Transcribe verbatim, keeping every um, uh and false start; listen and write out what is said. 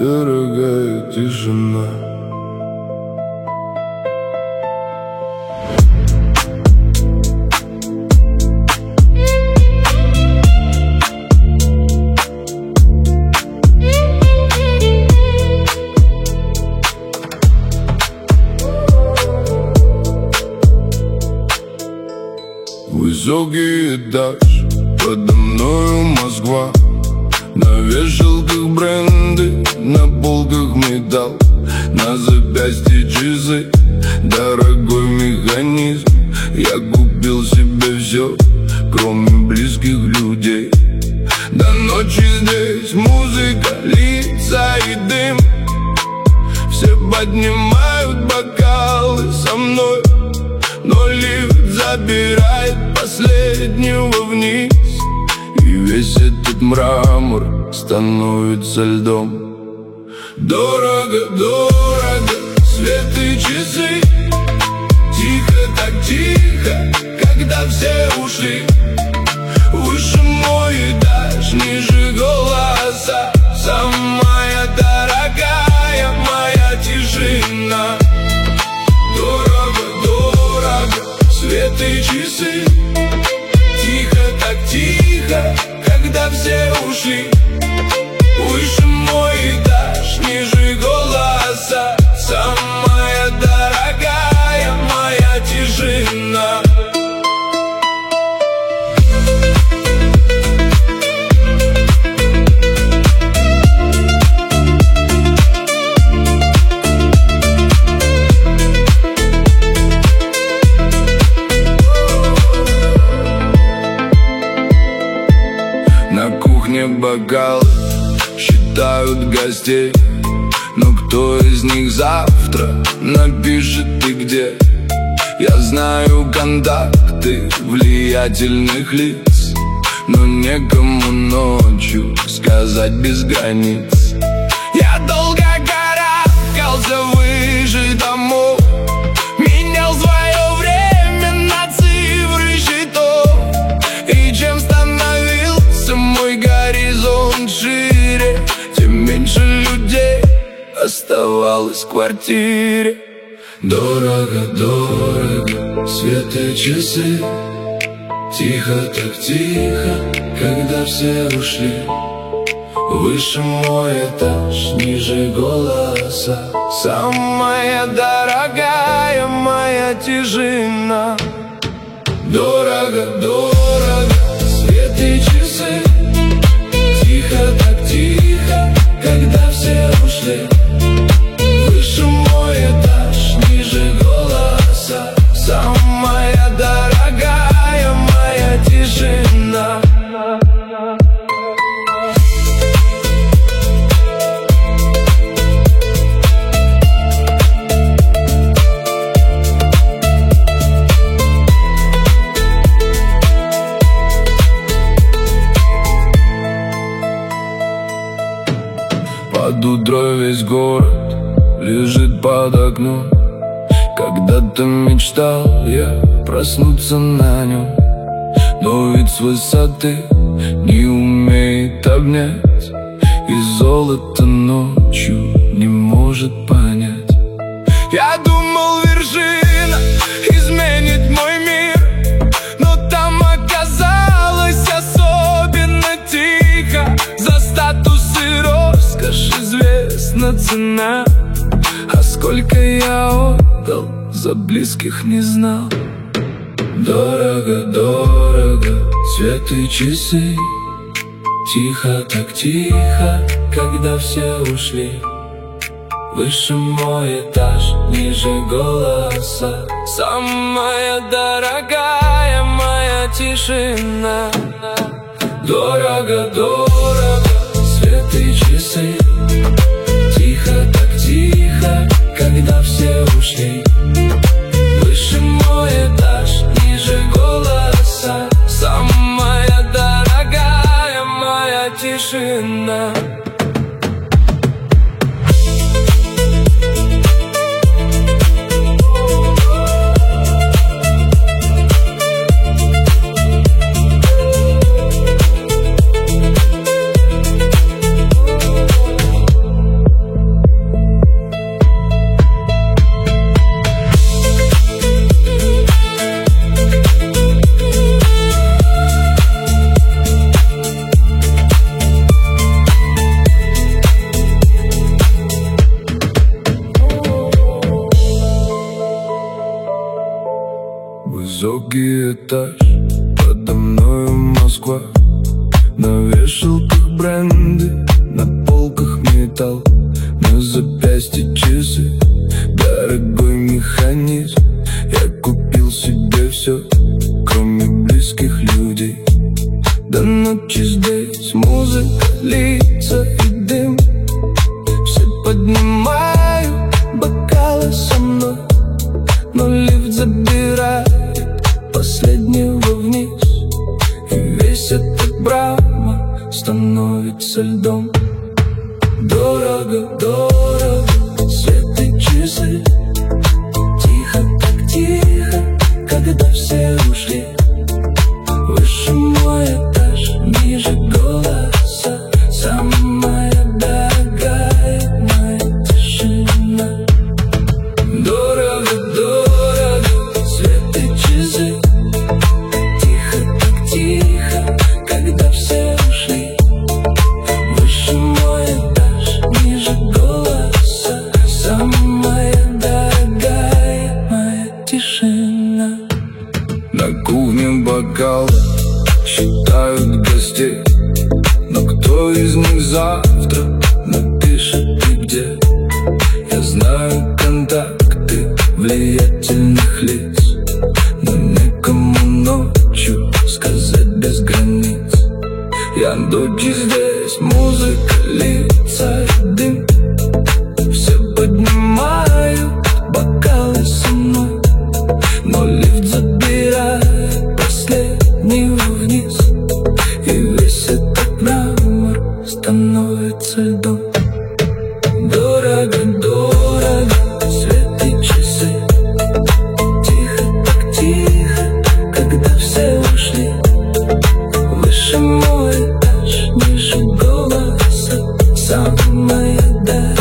дорогая тишина. Высокий этаж, подо мною Москва. На вешалках бренды, на полках металл, на запястье часы, дорогой механизм. Я купил себе все, кроме близких людей. До ночи здесь музыка, лица и дым. Все поднимают бокалы со мной, но лифт забирает последнего вниз. И весь этот мрамор становится льдом. Дорого, дорого, свет и часы. Тихо, так тихо, когда все ушли. Выше мой этаж, ниже голоса. Самая дорогая моя тишина. Дорого, дорого, свет и часы. Тихо, так тихо, когда все ушли. Выше мой этаж, ниже голоса. Самая дорогая моя тишина. На кухне бокалы считают гостей, но кто из них завтра напишет и где? Я знаю контакты влиятельных лиц, но некому ночью сказать без границ. Я долго карабкался выше домов, менял свое время на цифры счетов. И чем становился мой горизонт шире, тем меньше людей оставалось в квартире. Дорого, дорого, свет и часы. Тихо, так тихо, когда все ушли. Выше мой этаж, ниже голоса. Самая дорогая моя тишина. Дорого, дорого, свет и часы. Тихо, так тихо, когда все ушли. Выше мой этаж, ниже голоса. Самая дорогая моя тишина. Под утро весь город лежит под окном. Когда-то мечтал я проснуться на нем, но ведь с высоты не умеет обнять, и золото ночью не может понять. Я думал, вершина изменит мой мир, но там оказалось особенно тихо. За статусы роскошь известна цена, а сколько я отдал, за близких не знал. Дорого, дорого, свет и часы. Тихо, так тихо, когда все ушли. Выше мой этаж, ниже голоса. Самая дорогая моя тишина. Дорого, дорого, свет и часы. Тихо, так тихо, когда все ушли. Выше мой этаж, ниже голоса. Самая дорогая моя тишина. высокий этаж, подо мною Москва. На вешалках бренды, на полках металл, на запястье часы, дорогой механизм. Я купил себе все, кроме близких людей. До ночи здесь музыка, лица и дым. Все поднимают бокалы со мной, но лифт забирает последнего вниз. И весь этот Брама становится льдом. Дорого, дорого, свет и часы. Тихо, так тихо, когда все ушли. Выше мой этаж, ниже голоса. Самая дорогая моя тишина. Дорого, дорого, свет и часы. Тихо, так тихо, когда все ушли. Выше мой этаж, ниже голоса. Самая дорогая моя тишина. На кухне бокал считают гостей, но кто из них завтра напишет и где? Я знаю контакты влиятельных лиц, но некому ночью сказать без границ. Я ночи здесь, музыка, лица и дым. Все поднимают бокалы со мной, но лифт забирает последнего вниз. И весь этот мрамор становится льдом. Дорого, дорого, свет и часы. Тихо, так тихо, когда все ушли. Выше мой этаж, ниже голоса. Самая дорогая